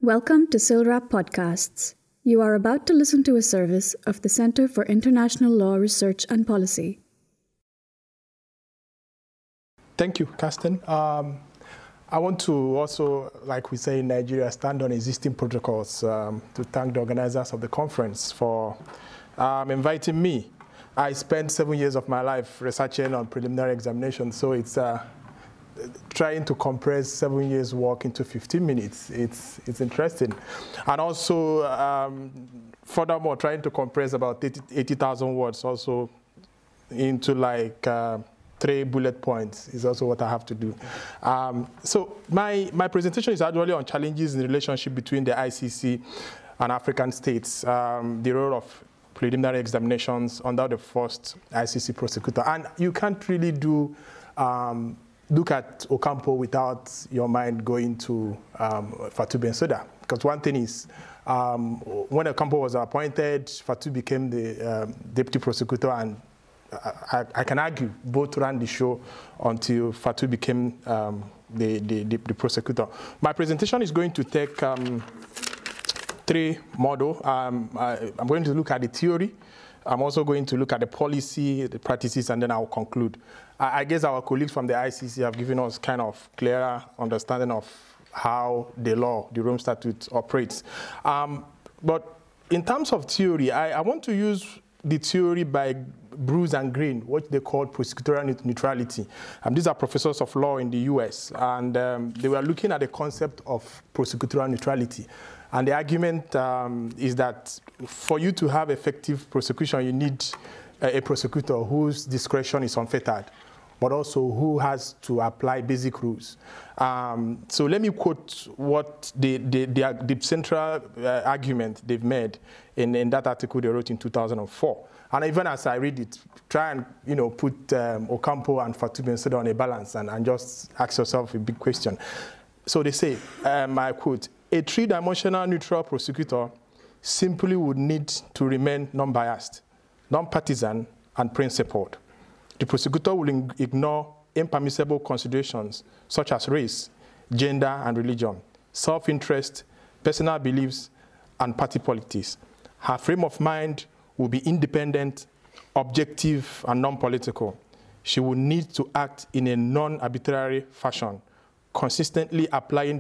Welcome to SILRAP Podcasts. You are about to listen to a service of the Center for International Law Research and Policy. Thank you, Karsten. I want to also, like we say in Nigeria, stand on existing protocols to thank the organizers of the conference for inviting me. I spent 7 years of my life researching on preliminary examinations, so it's trying to compress 7 years' work into 15 minutes. It's interesting. And also, furthermore, trying to compress about 80,000 words also into like 3 bullet points is also what I have to do. So my presentation is actually on challenges in the relationship between the ICC and African states, the role of preliminary examinations under the first ICC prosecutor. And you can't really do look at Ocampo without your mind going to Fatou Bensouda. Because one thing is, when Ocampo was appointed, Fatou became the deputy prosecutor, and I can argue both ran the show until Fatou became the prosecutor. My presentation is going to take 3 models. I'm going to look at the theory. I'm also going to look at the policy, the practices, and then I'll conclude. I guess our colleagues from the ICC have given us kind of clearer understanding of how the law, the Rome Statute, operates. But in terms of theory, I want to use the theory by Bruce and Green, what they call prosecutorial neutrality. These are professors of law in the US, and they were looking at the concept of prosecutorial neutrality. And the argument is that for you to have effective prosecution, you need a prosecutor whose discretion is unfettered, but also who has to apply basic rules. So let me quote what the central argument they've made in that article they wrote in 2004. And even as I read it, try and put Ocampo and Fatou Bensouda on a balance and just ask yourself a big question. So they say, I quote, "A 3-dimensional neutral prosecutor simply would need to remain non-biased, non-partisan, and principled. The prosecutor will ignore impermissible considerations such as race, gender and religion, self-interest, personal beliefs, and party politics. Her frame of mind will be independent, objective, and non-political. She will need to act in a non-arbitrary fashion, consistently applying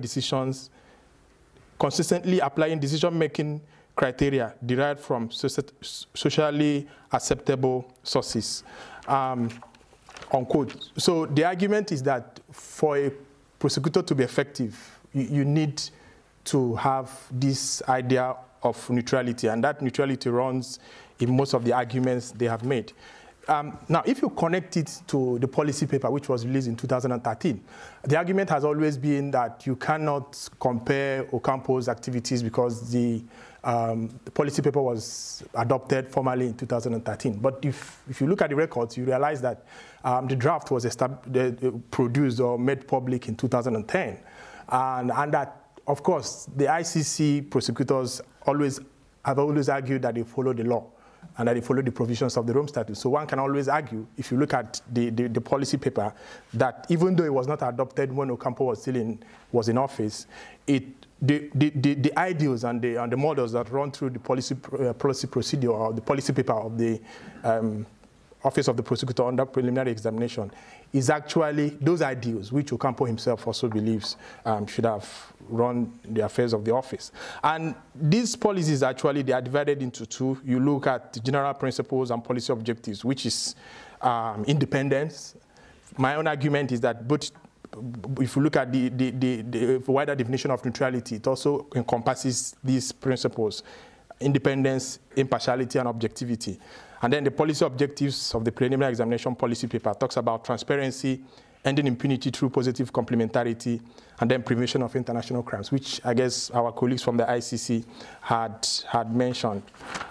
decision-making criteria derived from socially acceptable sources." Unquote. So the argument is that for a prosecutor to be effective, you need to have this idea of neutrality, and that neutrality runs in most of the arguments they have made. Now, if you connect it to the policy paper, which was released in 2013, the argument has always been that you cannot compare Ocampo's activities because the policy paper was adopted formally in 2013. But if you look at the records, you realize that the draft was produced or made public in 2010. And that, of course, the ICC prosecutors have always argued that they follow the law and that they follow the provisions of the Rome Statute. So one can always argue, if you look at the policy paper, that even though it was not adopted when Ocampo was still in office, the ideals and the models that run through the policy procedure or the policy paper of the Office of the Prosecutor under preliminary examination is actually those ideals which Ocampo himself also believes should have run the affairs of the office. And these policies actually, they are divided into 2. You look at general principles and policy objectives, which is independence. My own argument is that both, if you look at the wider definition of neutrality, it also encompasses these principles: independence, impartiality, and objectivity. And then the policy objectives of the preliminary examination policy paper talks about transparency, ending impunity through positive complementarity, and then prevention of international crimes, which I guess our colleagues from the ICC had mentioned.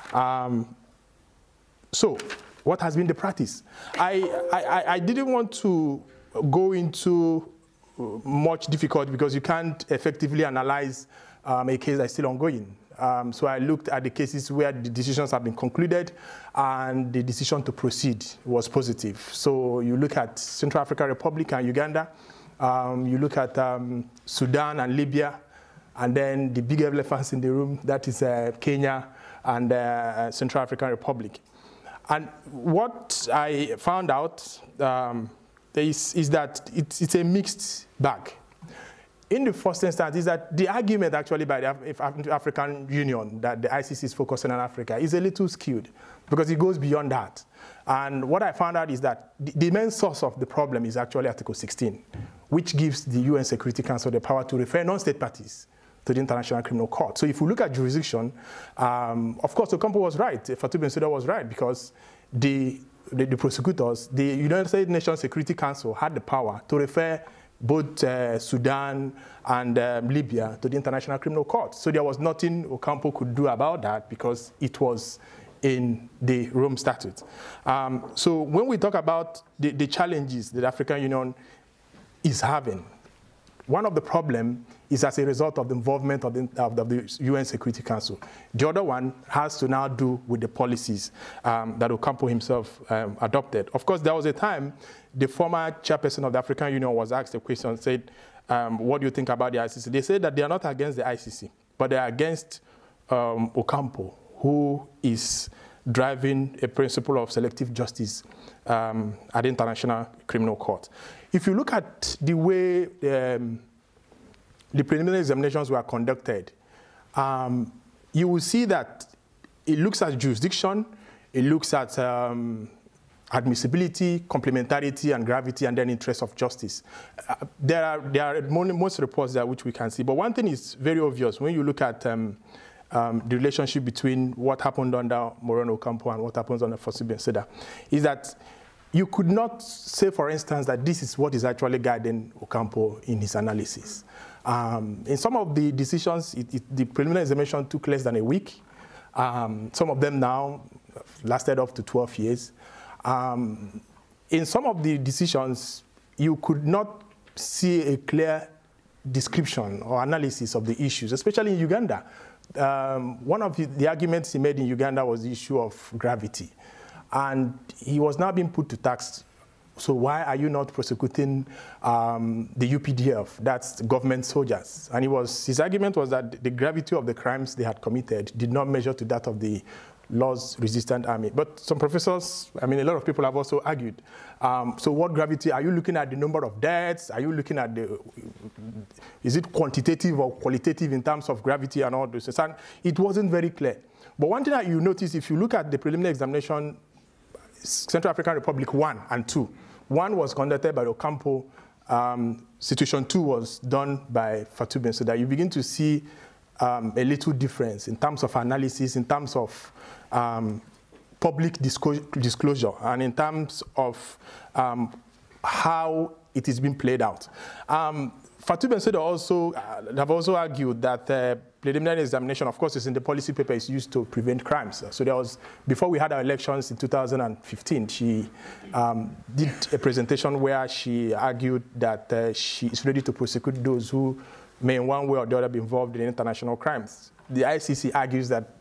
So what has been the practice? I didn't want to go into much difficulty because you can't effectively analyze a case that's still ongoing. So I looked at the cases where the decisions have been concluded and the decision to proceed was positive. So you look at Central African Republic and Uganda, you look at Sudan and Libya, and then the big elephants in the room, that is Kenya and Central African Republic. And what I found out is that it's a mixed bag. In the first instance, is that the argument actually by the African Union that the ICC is focusing on Africa is a little skewed because it goes beyond that. And what I found out is that the main source of the problem is actually Article 16, which gives the UN Security Council the power to refer non-state parties to the International Criminal Court. So if we look at jurisdiction, of course, Ocampo was right, Fatou Bensouda was right, because the prosecutors, the United Nations Security Council had the power to refer both Sudan and Libya to the International Criminal Court. So there was nothing Ocampo could do about that because it was in the Rome Statute. So when we talk about the challenges that the African Union is having, one of the problems is as a result of the involvement of the UN Security Council. The other one has to now do with the policies that Ocampo himself adopted. Of course, there was a time the former chairperson of the African Union was asked a question, said, what do you think about the ICC? They said that they are not against the ICC, but they are against Ocampo, who is driving a principle of selective justice at the International Criminal Court. If you look at the way the preliminary examinations were conducted, you will see that it looks at jurisdiction, it looks at admissibility, complementarity, and gravity, and then interest of justice. There are most reports there which we can see, but one thing is very obvious when you look at the relationship between what happened under Moreno Ocampo and what happens under Fatou Bensouda, is that you could not say, for instance, that this is what is actually guiding Ocampo in his analysis. In some of the decisions, the preliminary examination took less than a week. Some of them now lasted up to 12 years. In some of the decisions, you could not see a clear description or analysis of the issues, especially in Uganda. One of the arguments he made in Uganda was the issue of gravity. And he was now being put to task. So why are you not prosecuting the UPDF, that's government soldiers? And his argument was that the gravity of the crimes they had committed did not measure to that of the laws-resistant army. But some professors, a lot of people have also argued. So what gravity, are you looking at the number of deaths? Are you looking at is it quantitative or qualitative in terms of gravity and all this? And it wasn't very clear. But one thing that you notice, if you look at the preliminary examination, Central African Republic 1 and 2, 1 was conducted by Ocampo, Situation 2 was done by Fatou Bensouda. You begin to see a little difference in terms of analysis, in terms of public disclosure, and in terms of how it is being played out. Fatou Bensouda have also argued that preliminary examination, of course, is in the policy paper, is used to prevent crimes. So there was, before we had our elections in 2015, she did a presentation where she argued that she is ready to prosecute those who may in one way or the other be involved in international crimes. The ICC argues that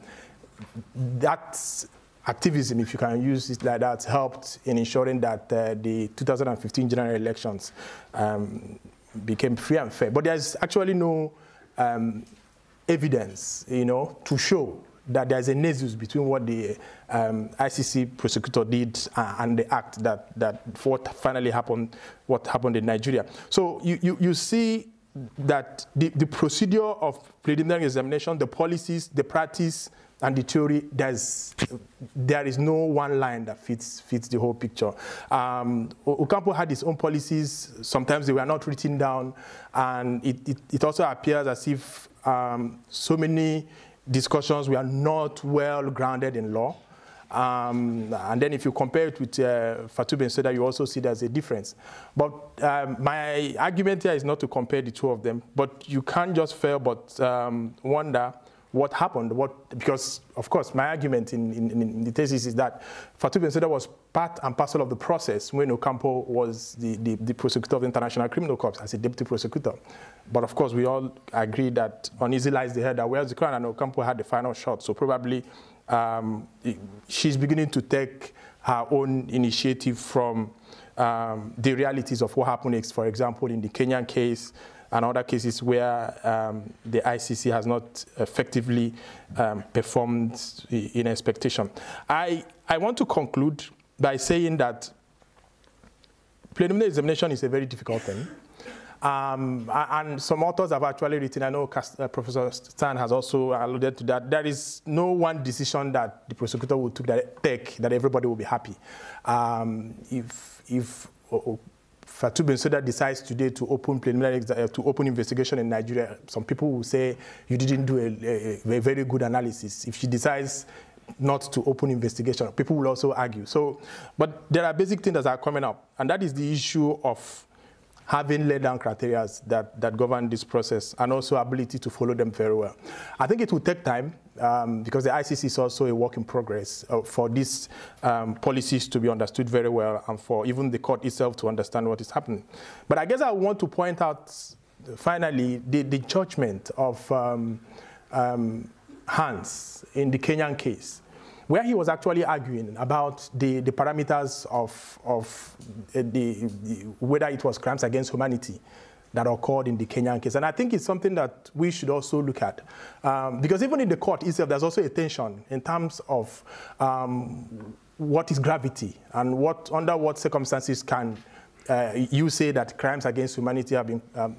that activism, if you can use it like that, helped in ensuring that the 2015 general elections became free and fair. But there's actually no evidence, to show that there's a nexus between what the ICC prosecutor did and the act that what finally happened, what happened in Nigeria. So you see that the procedure of preliminary examination, the policies, the practice, and the theory, there is no one line that fits the whole picture. Ocampo had his own policies. Sometimes they were not written down, and it also appears as if so many discussions were not well grounded in law. And then if you compare it with Fatou Bensouda, you also see there's a difference. But my argument here is not to compare the two of them, but you can't just fail but wonder what happened, because, of course, my argument in the thesis is that Fatou Bensouda was part and parcel of the process when Ocampo was the prosecutor of the International Criminal Court as a deputy prosecutor. But, of course, we all agree that uneasy lies the head that wears the crown, and Ocampo had the final shot. So probably she's beginning to take her own initiative from the realities of what happened, for example, in the Kenyan case, and other cases where the ICC has not effectively performed in expectation. I want to conclude by saying that preliminary examination is a very difficult thing. And some authors have actually written, I know Professor Stan has also alluded to that, there is no one decision that the prosecutor will take that everybody will be happy. If Fatou Bensouda decides today to open investigation in Nigeria, some people will say you didn't do a very good analysis. If she decides not to open investigation, people will also argue. So, but there are basic things that are coming up, and that is the issue of having laid down criteria that govern this process, and also ability to follow them very well. I think it will take time because the ICC is also a work in progress for these policies to be understood very well, and for even the court itself to understand what is happening. But I guess I want to point out, finally, the judgment of Hans in the Kenyan case, where he was actually arguing about the parameters of whether it was crimes against humanity that occurred in the Kenyan case. And I think it's something that we should also look at. Because even in the court itself, there's also a tension in terms of what is gravity and under what circumstances can you say that crimes against humanity have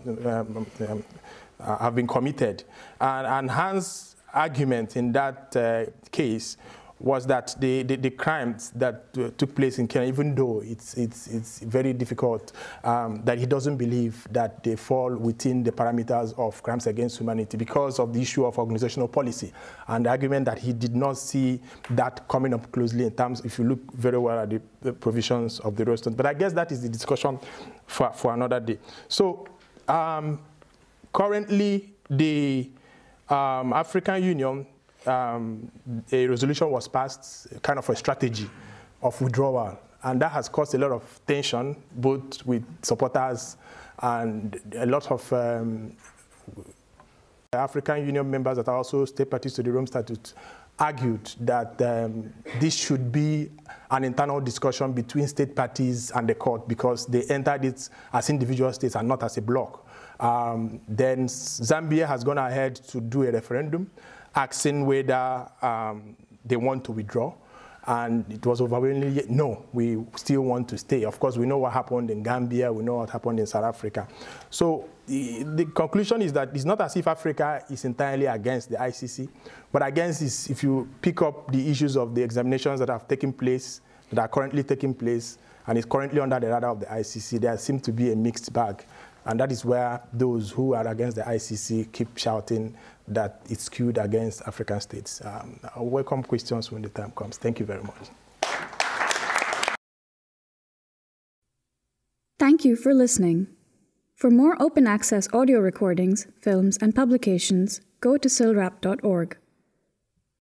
been committed. And Hans' argument in that case was that the crimes that took place in Kenya, even though it's very difficult, that he doesn't believe that they fall within the parameters of crimes against humanity because of the issue of organizational policy, and the argument that he did not see that coming up closely in terms, if you look very well at the provisions of the Royston. But I guess that is the discussion for another day. So currently, the African Union, a resolution was passed, kind of a strategy of withdrawal, and that has caused a lot of tension, both with supporters and a lot of African Union members that are also state parties to the Rome Statute argued that this should be an internal discussion between state parties and the court, because they entered it as individual states and not as a bloc. Then Zambia has gone ahead to do a referendum asking whether they want to withdraw, and it was overwhelmingly no, we still want to stay. Of course, we know what happened in Gambia, we know what happened in South Africa. So the conclusion is that it's not as if Africa is entirely against the ICC, but against is if you pick up the issues of the examinations that have taken place, that are currently taking place, and is currently under the radar of the ICC, there seems to be a mixed bag. And that is where those who are against the ICC keep shouting that it's skewed against African states. I'll welcome questions when the time comes. Thank you very much. Thank you for listening. For more open access audio recordings, films, and publications, go to silrap.org.